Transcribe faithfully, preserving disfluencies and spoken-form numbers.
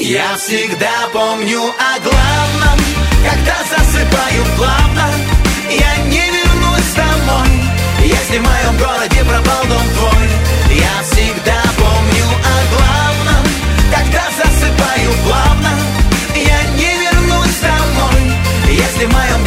Я всегда помню о главном, когда засыпаю плавно. Я не вернусь домой, если в моем городе пропал дом твой. Я всегда помню о главном, когда засыпаю плавно. Я не вернусь домой, если в моем